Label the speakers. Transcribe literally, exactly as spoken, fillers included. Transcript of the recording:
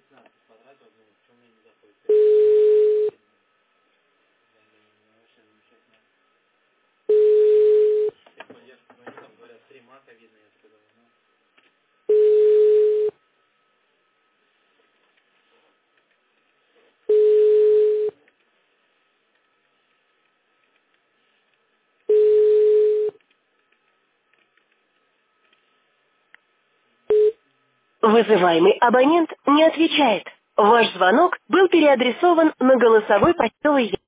Speaker 1: Вызываемый абонент не отвечает. Ваш звонок был переадресован на голосовой почтовый ящик.